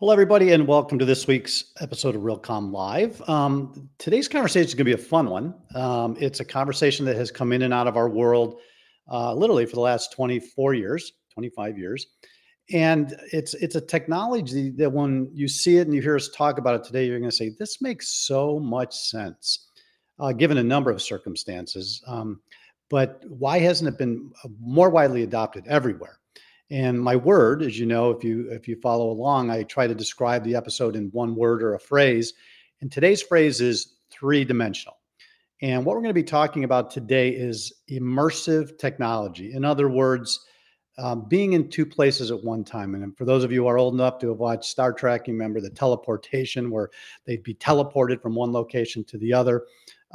Hello, everybody, and welcome to this week's episode of RealCom Live. Today's conversation is going to be a fun one. It's a conversation that has come in and out of our world literally for the last 24 years, 25 years. And it's a technology that when you see it and you hear us talk about it today, you're going to say, this makes so much sense, given a number of circumstances. But why hasn't it been more widely adopted everywhere? And my word, as you know, if you follow along, I try to describe the episode in one word or a phrase. And today's phrase is three-dimensional. And what we're going to be talking about today is immersive technology. In other words, being in two places at one time. And for those of you who are old enough to have watched Star Trek, you remember the teleportation where they'd be teleported from one location to the other.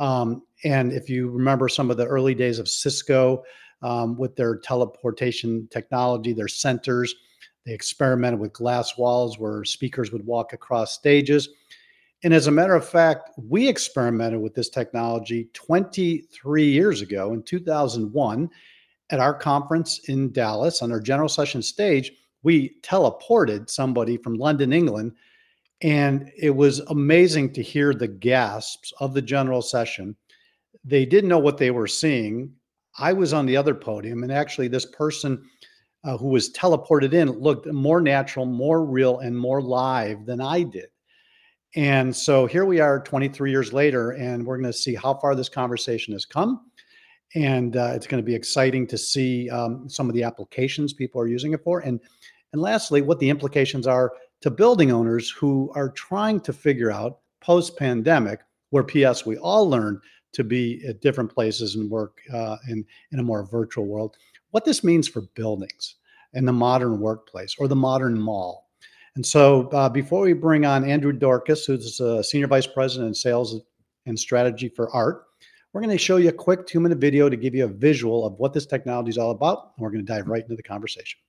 And if you remember some of the early days of Cisco, with their teleportation technology, their centers. They experimented with glass walls where speakers would walk across stages. And as a matter of fact, we experimented with this technology 23 years ago in 2001 at our conference in Dallas on our general session stage. We teleported somebody from London, England, and it was amazing to hear the gasps of the general session. They didn't know what they were seeing. I was on the other podium, and actually this person who was teleported in looked more natural, more real, and more live than I did. And so here we are 23 years later, and we're going to see how far this conversation has come. And it's going to be exciting to see some of the applications people are using it for. And lastly, what the implications are to building owners who are trying to figure out post-pandemic, where PS, we all learned to be at different places and work in a more virtual world, what this means for buildings and the modern workplace or the modern mall. And so before we bring on Andrew Dorcas, who's a Senior Vice President in Sales and Strategy for ART, we're going to show you a quick 2-minute video to give you a visual of what this technology is all about. And we're going to dive right into the conversation.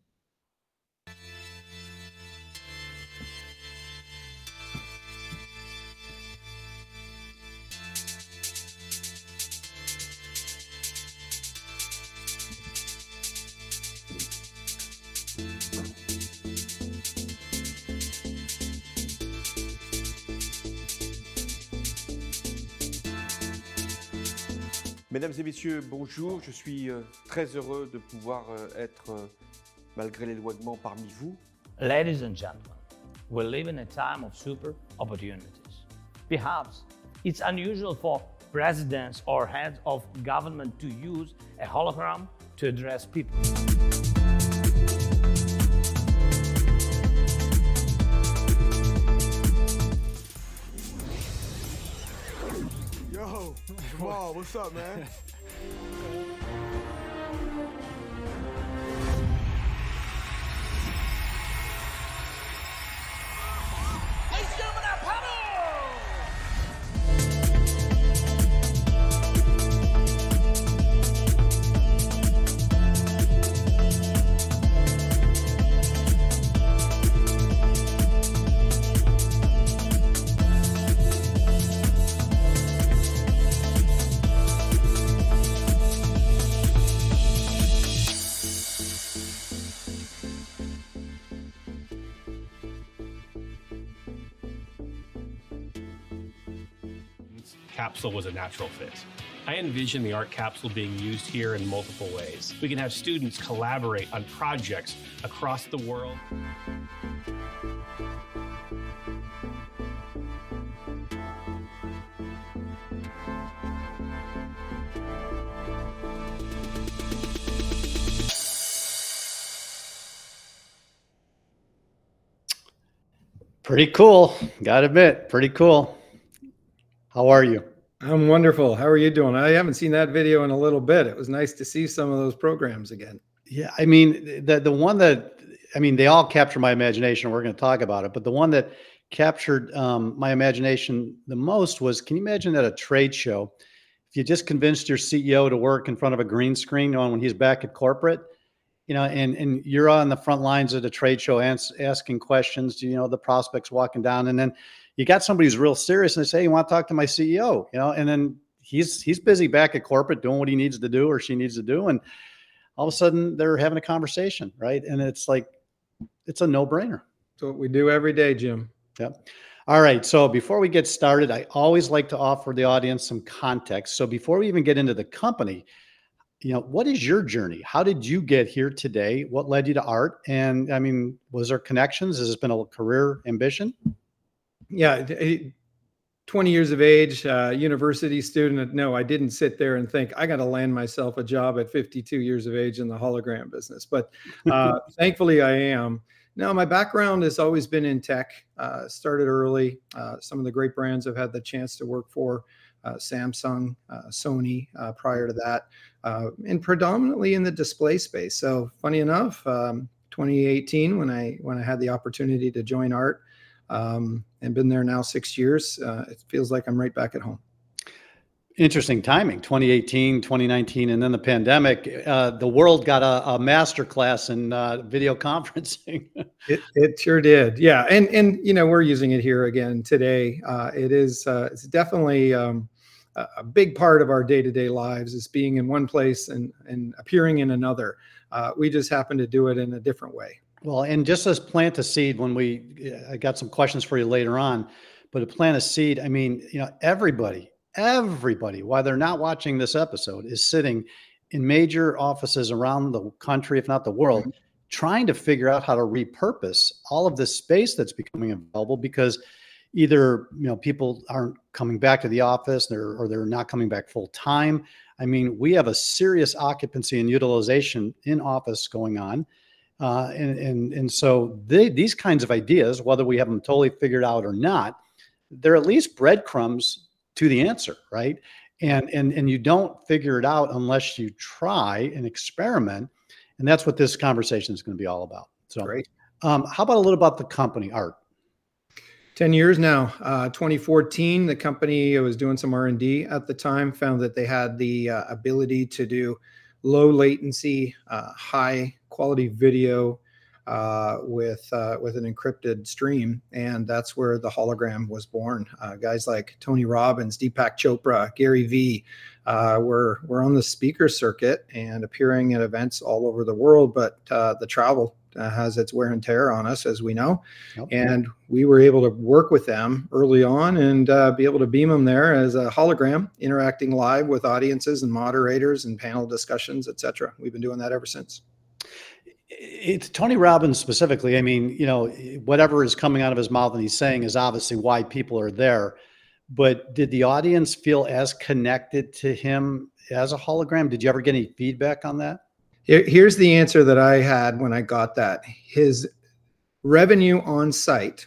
Mesdames et messieurs, bonjour. Je suis très heureux de pouvoir être, malgré l'éloignement, parmi vous. Ladies and gentlemen, we live in a time of super opportunities. Perhaps it's unusual for presidents or heads of government to use a hologram to address people. Yo, Jamal, what's up, man? Capsule was a natural fit. I envision the art capsule being used here in multiple ways. We can have students collaborate on projects across the world. Pretty cool. Got to admit, pretty cool. How are you? I'm wonderful. How are you doing? I haven't seen that video in a little bit. It was nice to see some of those programs again. Yeah, I mean, the one that, I mean, they all capture my imagination. We're going to talk about it. But the one that captured my imagination the most was, can you imagine at a trade show, if you just convinced your CEO to work in front of a green screen when he's back at corporate, and you're on the front lines of the trade show asking questions to, the prospects walking down, and then you got somebody who's real serious and they say, you want to talk to my CEO, and then he's busy back at corporate doing what he needs to do or she needs to do. And all of a sudden they're having a conversation, right? And it's like, it's a no-brainer. That's what we do every day, Jim. Yep. All right. So before we get started, I always like to offer the audience some context. So before we even get into the company, what is your journey? How did you get here today? What led you to art? And I mean, was there connections? Has this been a career ambition? Yeah. 20 years of age, university student. No, I didn't sit there and think I got to land myself a job at 52 years of age in the hologram business. But thankfully I am. No, my background has always been in tech. Started early. Some of the great brands I've had the chance to work for, Samsung, Sony, prior to that, and predominantly in the display space. So funny enough, 2018, when I had the opportunity to join ART, and been there now 6 years, it feels like I'm right back at home. Interesting timing, 2018, 2019, and then the pandemic. The world got a master class in video conferencing. It sure did. Yeah. And we're using it here again today. It's definitely a big part of our day-to-day lives is being in one place and appearing in another. We just happen to do it in a different way. Well, and just as plant a seed, I got some questions for you later on, but to plant a seed, I mean, everybody, while they're not watching this episode, is sitting in major offices around the country, if not the world, trying to figure out how to repurpose all of this space that's becoming available because either, people aren't coming back to the office or they're not coming back full time. I mean, we have a serious occupancy and utilization in office going on. And so these kinds of ideas, whether we have them totally figured out or not, they're at least breadcrumbs to the answer, right? And you don't figure it out unless you try and experiment. And that's what this conversation is going to be all about. So great. How about a little about the company, ART? 10 years now. 2014, the company was doing some R&D at the time, found that they had the ability to do low latency, high quality video with an encrypted stream, and that's where the hologram was born. Guys like Tony Robbins, Deepak Chopra, Gary Vee were on the speaker circuit and appearing at events all over the world, but the travel has its wear and tear on us, as we know. Yep. And we were able to work with them early on and be able to beam them there as a hologram, interacting live with audiences and moderators and panel discussions, etc. We've been doing that ever since. It's Tony Robbins specifically. I mean, whatever is coming out of his mouth and he's saying is obviously why people are there. But did the audience feel as connected to him as a hologram? Did you ever get any feedback on that? Here's the answer that I had when I got that. His revenue on site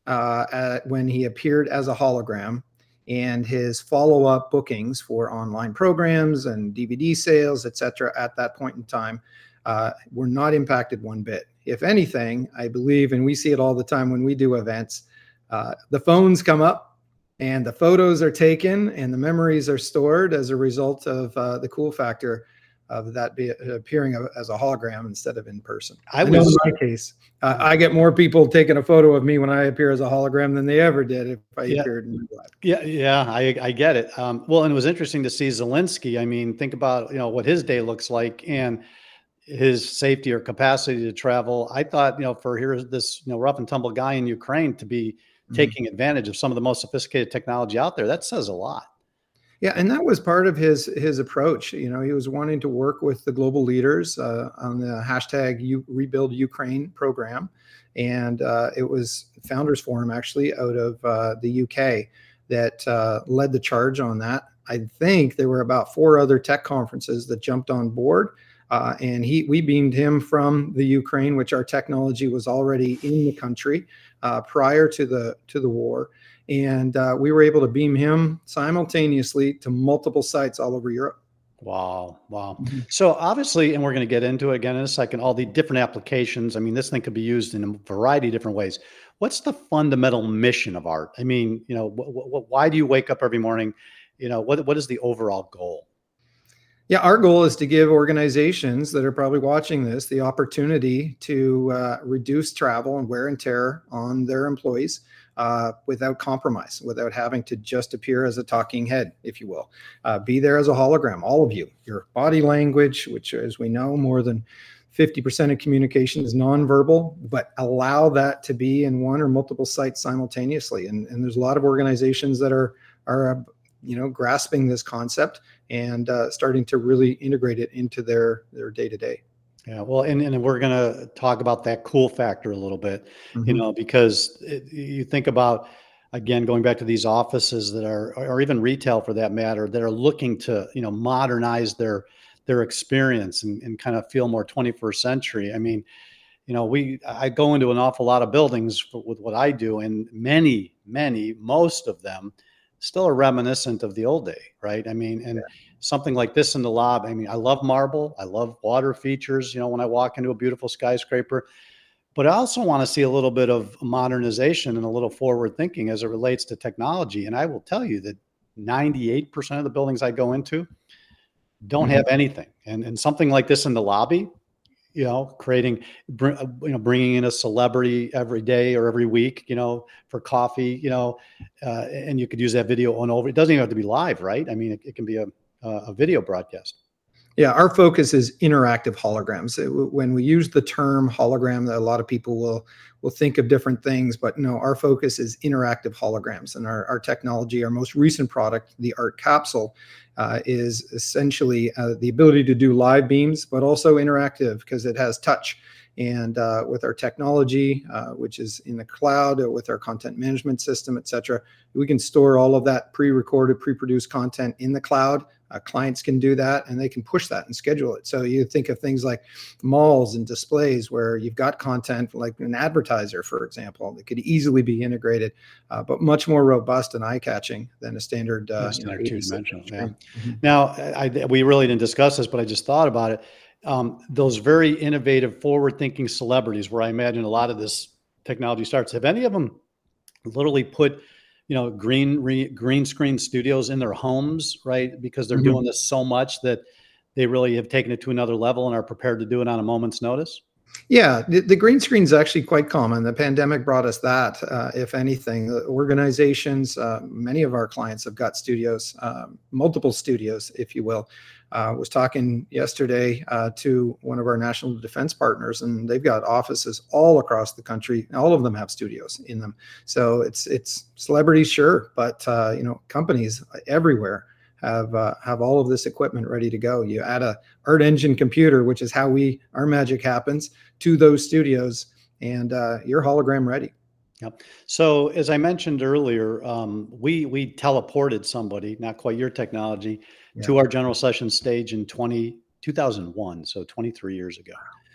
when he appeared as a hologram and his follow-up bookings for online programs and DVD sales, etc., at that point in time were not impacted one bit. If anything, I believe, and we see it all the time when we do events, the phones come up and the photos are taken and the memories are stored as a result of the cool factor of that appearing as a hologram instead of in person. I know in my case, I get more people taking a photo of me when I appear as a hologram than they ever did if I appeared in real life. Yeah, I get it. Well, and it was interesting to see Zelensky. I mean, think about what his day looks like and his safety or capacity to travel. I thought, for this rough and tumble guy in Ukraine to be taking advantage of some of the most sophisticated technology out there, that says a lot. Yeah, and that was part of his approach. He was wanting to work with the global leaders on the hashtag Rebuild Ukraine program, and it was Founders Forum actually out of the UK that led the charge on that. I think there were about 4 other tech conferences that jumped on board, and we beamed him from the Ukraine, which our technology was already in the country prior to the war. And we were able to beam him simultaneously to multiple sites all over Europe. Wow. Mm-hmm. So obviously, and we're going to get into it again in a second, all the different applications. I mean, this thing could be used in a variety of different ways. What's the fundamental mission of ART? I mean, why do you wake up every morning? What is the overall goal? Yeah, our goal is to give organizations that are probably watching this the opportunity to reduce travel and wear and tear on their employees without compromise, without having to just appear as a talking head, if you will. Be there as a hologram, all of you. Your body language, which, as we know, more than 50% of communication is nonverbal, but allow that to be in one or multiple sites simultaneously. And there's a lot of organizations that are grasping this concept and starting to really integrate it into their day-to-day. Yeah, well, and we're going to talk about that cool factor a little bit, because you think about, again, going back to these offices that are, or even retail for that matter, that are looking to, modernize their experience and kind of feel more 21st century. I mean, I go into an awful lot of buildings with what I do, and most of them still are reminiscent of the old day, right? I mean, and something like this in the lobby. I mean, I love marble. I love water features, when I walk into a beautiful skyscraper. But I also want to see a little bit of modernization and a little forward thinking as it relates to technology. And I will tell you that 98% of the buildings I go into don't have anything. And something like this in the lobby, bringing in a celebrity every day or every week, for coffee, and you could use that video on over. It doesn't even have to be live, right? I mean, it can be a video broadcast. Yeah, our focus is interactive holograms. When we use the term hologram, a lot of people will think of different things, but no, our focus is interactive holograms. And our technology, our most recent product, the ARC Capsule, is essentially the ability to do live beams, but also interactive because it has touch. And with our technology, which is in the cloud, with our content management system, et cetera, we can store all of that pre-recorded, pre-produced content in the cloud. Clients can do that, and they can push that and schedule it. So you think of things like malls and displays where you've got content like an advertiser, for example, that could easily be integrated, but much more robust and eye-catching than a standard two-dimensional. Yeah. Now, we really didn't discuss this, but I just thought about it. Those very innovative, forward-thinking celebrities, where I imagine a lot of this technology starts. Have any of them literally put green screen studios in their homes, right? Because they're doing this so much that they really have taken it to another level and are prepared to do it on a moment's notice? Yeah, the green screen is actually quite common. The pandemic brought us that, if anything. Organizations, many of our clients have got studios, multiple studios, if you will. Was talking yesterday to one of our national defense partners, and they've got offices all across the country. All of them have studios in them. So it's celebrities, sure, but companies everywhere have all of this equipment ready to go. You add a Art Engine computer, which is how our magic happens, to those studios, and you're hologram ready. Yep. So as I mentioned earlier, we teleported somebody, not quite your technology, to our general session stage in 2001, so 23 years ago.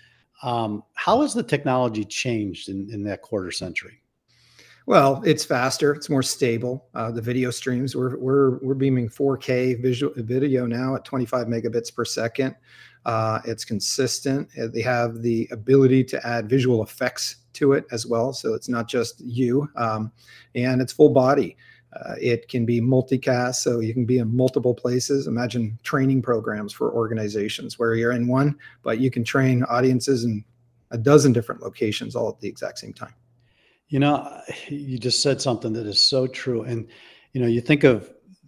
How has the technology changed in that quarter century? Well, it's faster. It's more stable. The video streams, we're beaming 4K video now at 25 megabits per second. It's consistent. They have the ability to add visual effects to it as well. So it's not just you, and it's full body. It can be multicast, so you can be in multiple places. Imagine training programs for organizations where you're in one, but you can train audiences in a dozen different locations all at the exact same time. You just said something that is so true. And, you think of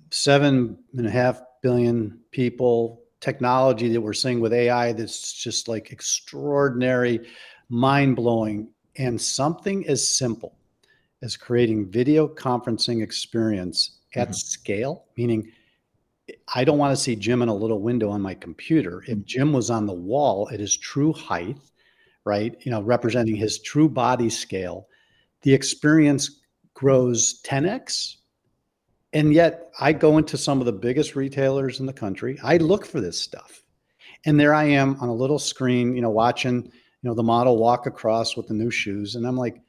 7.5 billion people, technology that we're seeing with AI that's just like extraordinary, mind-blowing, and something as simple as creating video conferencing experience at scale, meaning I don't want to see Jim in a little window on my computer. If Jim was on the wall at his true height, right, representing his true body scale, the experience grows 10x. And yet I go into some of the biggest retailers in the country. I look for this stuff. And there I am on a little screen, watching, the model walk across with the new shoes. And I'm like,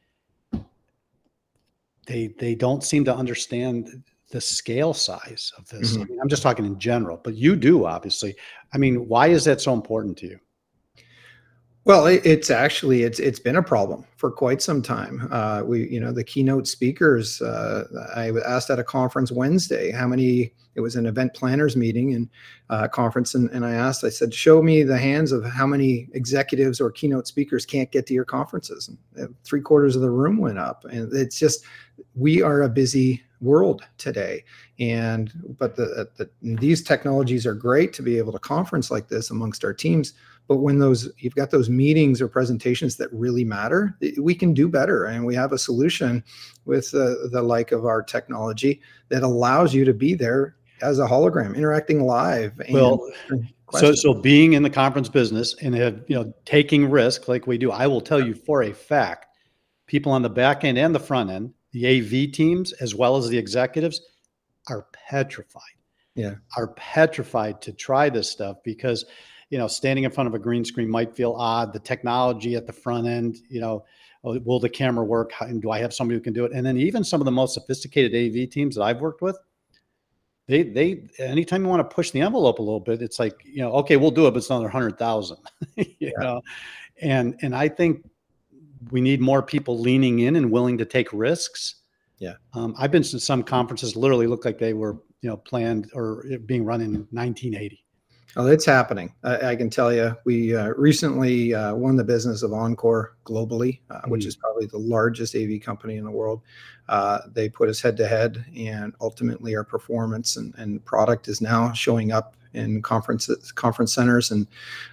they don't seem to understand the scale size of this. I mean, I'm just talking in general, but you do, obviously. I mean, why is that so important to you? Well, it's been a problem for quite some time. The keynote speakers, I asked at a conference Wednesday, it was an event planners meeting and conference. And I said, show me the hands of how many executives or keynote speakers can't get to your conferences. And 3/4 of the room went up. And it's just, we are a busy world today. But these technologies are great to be able to conference like this amongst our teams. But when you've got those meetings or presentations that really matter, we can do better. And we have a solution with the like of our technology that allows you to be there as a hologram, interacting live. And so being in the conference business and taking risk like we do, I will tell you for a fact, people on the back end and the front end, the AV teams, as well as the executives, are petrified. Are petrified to try this stuff because, standing in front of a green screen might feel odd. The technology at the front end, will the camera work? And do I have somebody who can do it? And then even some of the most sophisticated AV teams that I've worked with, they anytime you want to push the envelope a little bit, it's like, okay, we'll do it, but it's another 100,000, know? And I think we need more people leaning in and willing to take risks. I've been to some conferences, literally look like they were, planned or being run in 1980. Oh, it's happening. I can tell you, we recently won the business of Encore globally, which is probably the largest AV company in the world. They put us head to head, and ultimately our performance and product is now showing up in conference centers and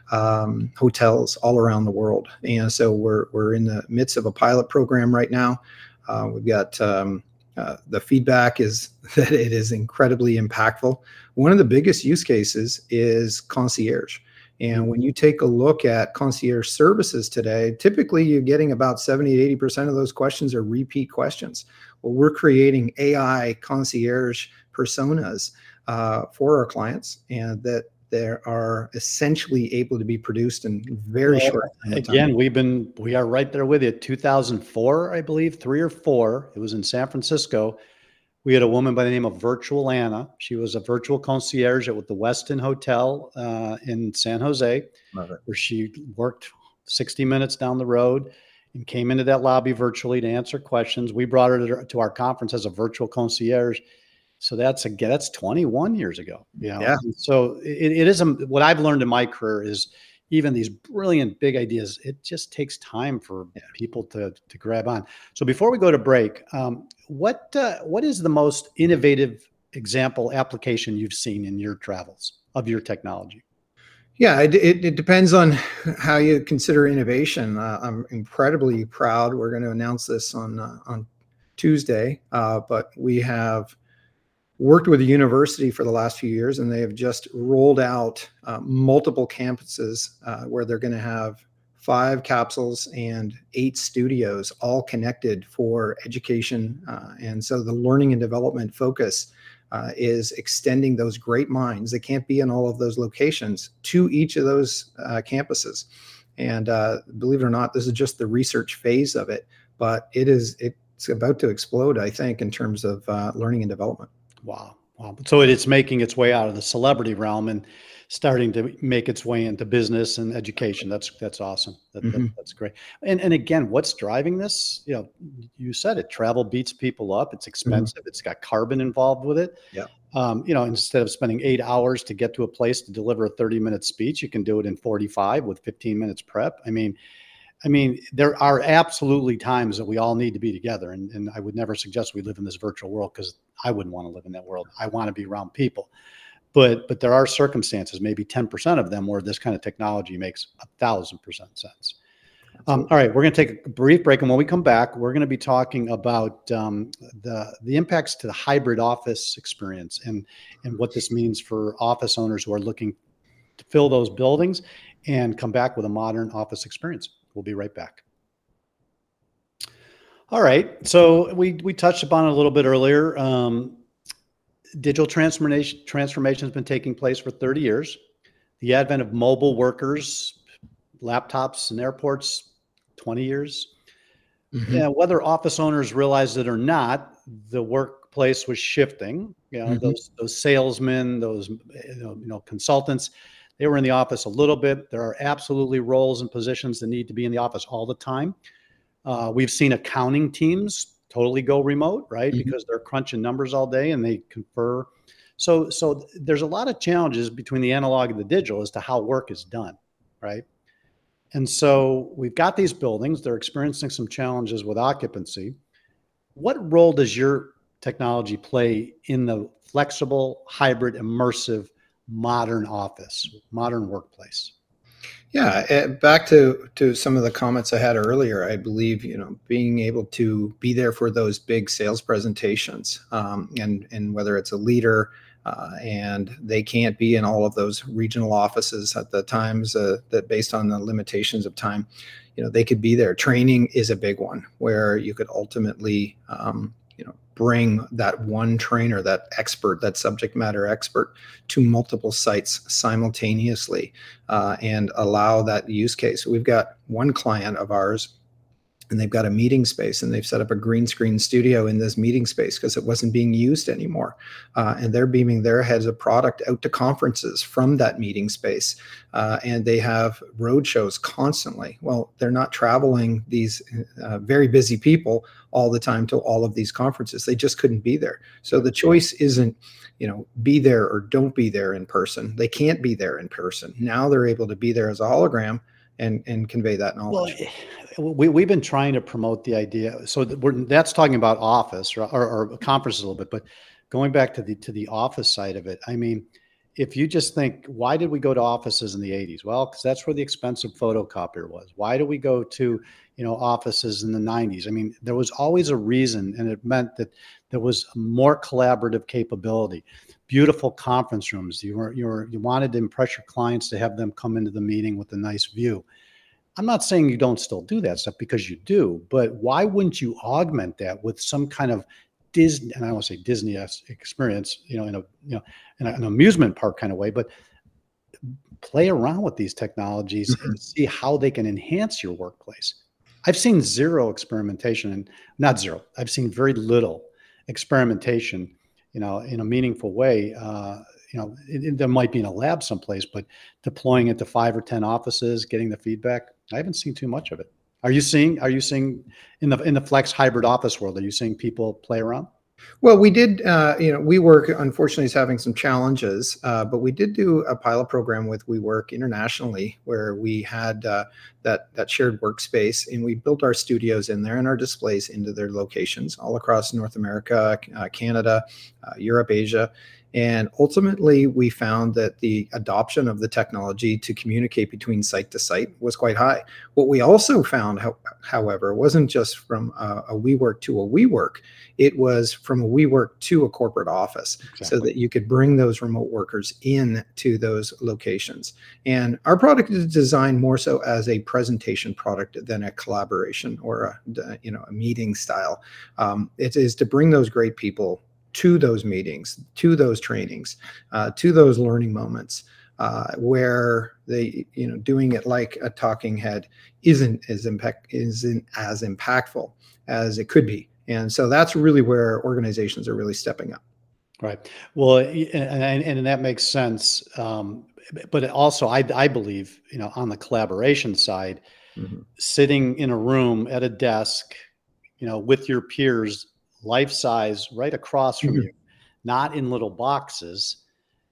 hotels all around the world. And so we're in the midst of a pilot program right now. We've got the feedback is that it is incredibly impactful. One of the biggest use cases is concierge. And when you take a look at concierge services today, typically you're getting about 70 to 80% of those questions are repeat questions. Well, we're creating AI concierge personas for our clients, and that they are essentially able to be produced in very short time. Again, we are right there with you. 2004, I believe, 3 or 4. It was in San Francisco. We had a woman by the name of Virtual Anna. She was a virtual concierge at the Westin Hotel in San Jose, where she worked 60 minutes down the road and came into that lobby virtually to answer questions. We brought her to our conference as a virtual concierge. So that's 21 years ago. So it is what I've learned in my career is even these brilliant big ideas, it just takes time for people to grab on. So before we go to break, what is the most innovative example application you've seen in your travels of your technology? Yeah, it depends on how you consider innovation. I'm incredibly proud. We're going to announce this on Tuesday, but we have worked with a university for the last few years, and they have just rolled out multiple campuses where they're going to have 5 capsules and 8 studios all connected for education. And so the learning and development focus is extending those great minds that can't be in all of those locations to each of those campuses. And believe it or not, this is just the research phase of it, but it's about to explode, I think, in terms of learning and development. Wow. So it's making its way out of the celebrity realm and starting to make its way into business and education. That's awesome. That's great. And again, what's driving this? You said it. Travel beats people up. It's expensive. It's got carbon involved with it. Instead of spending 8 hours to get to a place to deliver a 30-minute speech, you can do it in 45 with 15 minutes prep. I mean, there are absolutely times that we all need to be together. And I would never suggest we live in this virtual world, because I wouldn't want to live in that world. I want to be around people. But there are circumstances, maybe 10% of them, where this kind of technology makes 1,000% sense. All right, we're going to take a brief break. And when we come back, we're going to be talking about the impacts to the hybrid office experience and what this means for office owners who are looking to fill those buildings and come back with a modern office experience. We'll be right back. All right. So we touched upon it a little bit earlier. Digital transformation has been taking place for 30 years. The advent of mobile workers, laptops in airports, 20 years. Whether office owners realize it or not, the workplace was shifting. Those salesmen, those consultants, they were in the office a little bit. There are absolutely roles and positions that need to be in the office all the time. We've seen accounting teams totally go remote, right? Because they're crunching numbers all day and they confer. So there's a lot of challenges between the analog and the digital as to how work is done, right? And so we've got these buildings. They're experiencing some challenges with occupancy. What role does your technology play in the flexible, hybrid, immersive, modern office, modern workplace? Yeah, back to some of the comments I had earlier. I believe being able to be there for those big sales presentations, and whether it's a leader, and they can't be in all of those regional offices at the times that based on the limitations of time, they could be there. Training is a big one where you could ultimately bring that one trainer, that expert, that subject matter expert to multiple sites simultaneously, and allow that use case. We've got one client of ours, and they've got a meeting space, and they've set up a green screen studio in this meeting space because it wasn't being used anymore. And they're beaming their heads of product out to conferences from that meeting space. And they have road shows constantly. Well, they're not traveling, these very busy people, all the time to all of these conferences. They just couldn't be there. So the choice isn't, be there or don't be there in person. They can't be there in person. Now they're able to be there as a hologram and convey that knowledge. Well, we've been trying to promote the idea. So that's talking about office or conferences a little bit, but going back to the office side of it, I mean, if you just think, why did we go to offices in the 80s? Well, because that's where the expensive photocopier was. Why do we go to, offices in the 90s? I mean, there was always a reason, and it meant that there was more collaborative capability, beautiful conference rooms. You wanted to impress your clients to have them come into the meeting with a nice view. I'm not saying you don't still do that stuff, because you do, but why wouldn't you augment that with some kind of Disney, and I don't want to say Disney experience, in an amusement park kind of way, but play around with these technologies and see how they can enhance your workplace. I've seen zero experimentation, and not zero. I've seen very little experimentation, in a meaningful way. There might be in a lab someplace, but deploying it to 5 or 10 offices, getting the feedback, I haven't seen too much of it. Are you seeing in the flex hybrid office world, are you seeing people play around? Well, we did, WeWork unfortunately is having some challenges, but we did do a pilot program with WeWork internationally where we had that shared workspace, and we built our studios in there and our displays into their locations all across North America, Canada, Europe, Asia. And ultimately, we found that the adoption of the technology to communicate between site to site was quite high. What we also found, however, wasn't just from a WeWork to a WeWork. It was from a WeWork to a corporate office, exactly, so that you could bring those remote workers in to those locations. And our product is designed more so as a presentation product than a collaboration or a meeting style. It is to bring those great people to those meetings, to those trainings, to those learning moments, where they, doing it like a talking head isn't as impactful as it could be. And so that's really where organizations are really stepping up. Right. Well, and that makes sense. But also, I believe, on the collaboration side, sitting in a room at a desk, with your peers, life size, right across from you, not in little boxes,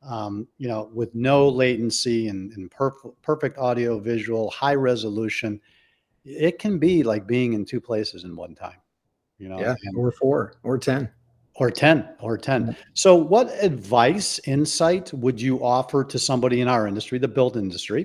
with no latency and perfect audio visual, high resolution. It can be like being in 2 places in one time, Yeah, or 4 or 10. Or 10. So what advice, insight would you offer to somebody in our industry, the build industry,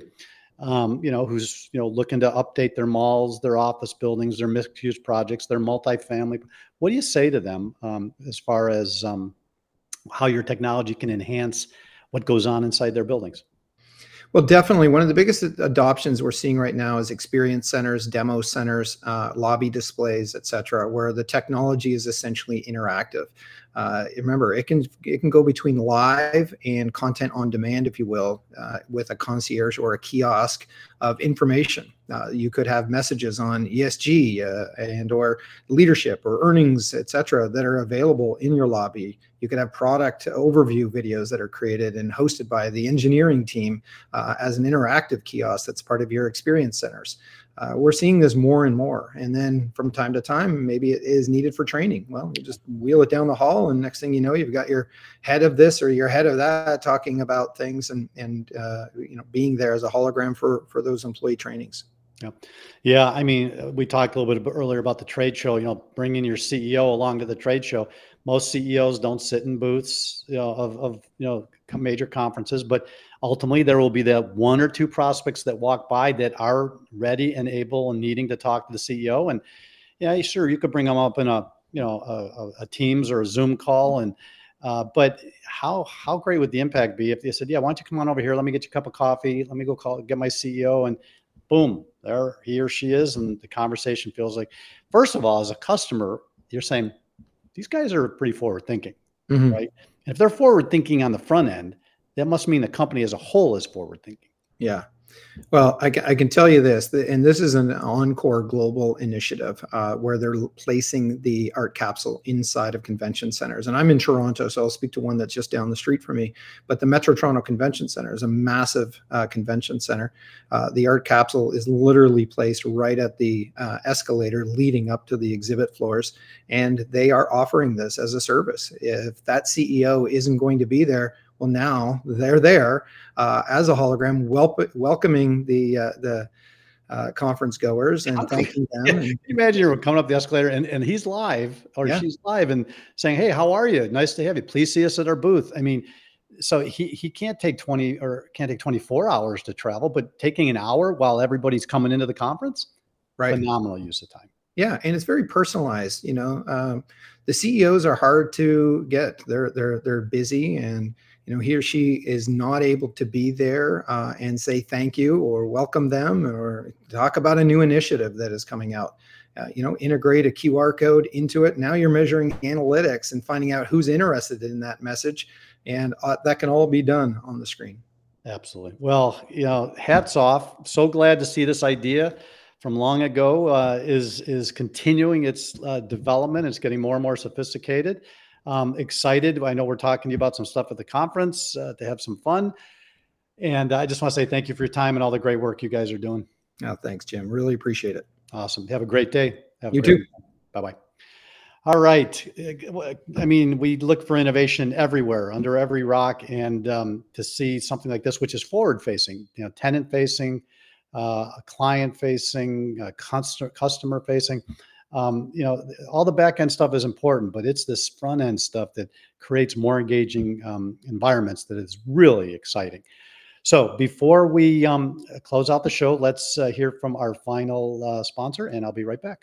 who's, looking to update their malls, their office buildings, their mixed-use projects, their multifamily? What do you say to them as far as how your technology can enhance what goes on inside their buildings? Well, definitely. One of the biggest adoptions we're seeing right now is experience centers, demo centers, lobby displays, et cetera, where the technology is essentially interactive. Remember, it can go between live and content on demand, if you will, with a concierge or a kiosk of information. You could have messages on ESG and or leadership or earnings, et cetera, that are available in your lobby. You could have product overview videos that are created and hosted by the engineering team as an interactive kiosk that's part of your experience centers. We're seeing this more and more. And then from time to time, maybe it is needed for training. Well, you just wheel it down the hall, and next thing you know, you've got your head of this or your head of that talking about things and being there as a hologram for those employee trainings. Yeah. Yeah. I mean, we talked a little bit earlier about the trade show, bringing your CEO along to the trade show. Most CEOs don't sit in booths, of major conferences, but ultimately there will be that one or two prospects that walk by that are ready and able and needing to talk to the CEO. And yeah, sure, you could bring them up in a Teams or a Zoom call. But how great would the impact be if they said, yeah, why don't you come on over here? Let me get you a cup of coffee. Let me go get my CEO, and boom, there he or she is. And the conversation feels like, first of all, as a customer, you're saying these guys are pretty forward thinking, Mhm. right? And if they're forward thinking on the front end, that must mean the company as a whole is forward thinking. Yeah. Well, I can tell you this, and this is an Encore global initiative where they're placing the art capsule inside of convention centers. And I'm in Toronto, so I'll speak to one that's just down the street from me. But the Metro Toronto Convention Center is a massive convention center. The art capsule is literally placed right at the escalator leading up to the exhibit floors. And they are offering this as a service. If that CEO isn't going to be there, well, now they're there as a hologram, welcoming the conference goers and thanking them. Yeah. Can you imagine you're coming up the escalator and he's live or she's live and saying, hey, how are you? Nice to have you. Please see us at our booth. I mean, so he can't take 24 hours to travel, but taking an hour while everybody's coming into the conference, right? Phenomenal use of time. Yeah, and it's very personalized. The CEOs are hard to get. They're busy, and he or she is not able to be there and say thank you or welcome them or talk about a new initiative that is coming out. Integrate a QR code into it. Now you're measuring analytics and finding out who's interested in that message, and that can all be done on the screen. Absolutely. Well, hats off. So glad to see this idea from long ago is continuing its development. It's getting more and more sophisticated. Excited. I know we're talking to you about some stuff at the conference to have some fun. And I just want to say thank you for your time and all the great work you guys are doing. Oh, thanks, Jim. Really appreciate it. Awesome. Have a great day. You too. Bye-bye. All right. I mean, we look for innovation everywhere, under every rock, and to see something like this, which is forward-facing, tenant-facing, client-facing, customer-facing. All the back-end stuff is important, but it's this front-end stuff that creates more engaging environments that is really exciting. So before we close out the show, let's hear from our final sponsor, and I'll be right back.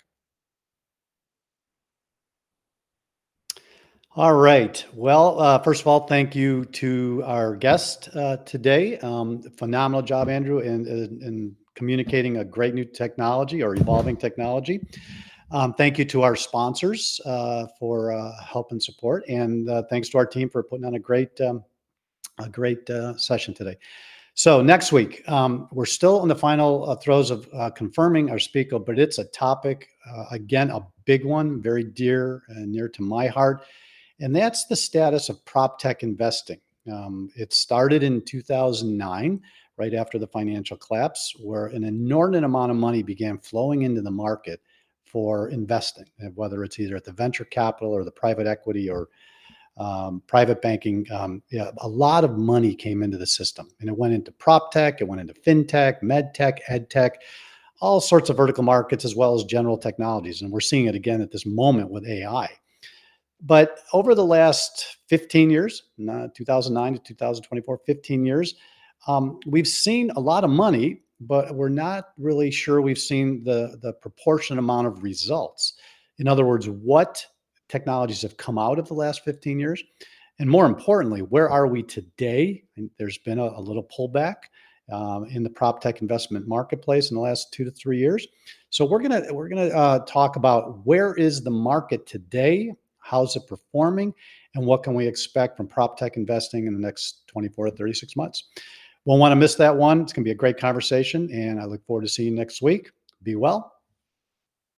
All right. Well, first of all, thank you to our guest today. Phenomenal job, Andrew, in communicating a great new technology or evolving technology. Thank you to our sponsors for help and support, and thanks to our team for putting on a great session today. So next week, we're still in the final throes of confirming our speaker, but it's a topic, again, a big one, very dear and near to my heart. And that's the status of prop tech investing. It started in 2009, right after the financial collapse, where an inordinate amount of money began flowing into the market for investing, whether it's either at the venture capital or the private equity or private banking. A lot of money came into the system, and it went into prop tech, it went into fintech, med tech, ed tech, all sorts of vertical markets, as well as general technologies. And we're seeing it again at this moment with AI. But over the last 15 years, 2009 to 2024, 15 years, we've seen a lot of money, but we're not really sure we've seen the proportionate amount of results. In other words, what technologies have come out of the last 15 years? And more importantly, where are we today? And there's been a little pullback in the prop tech investment marketplace in the last 2 to 3 years. So we're gonna talk about where is the market today, how's it performing, and what can we expect from prop tech investing in the next 24 to 36 months. Won't want to miss that one. It's going to be a great conversation, and I look forward to seeing you next week. Be well.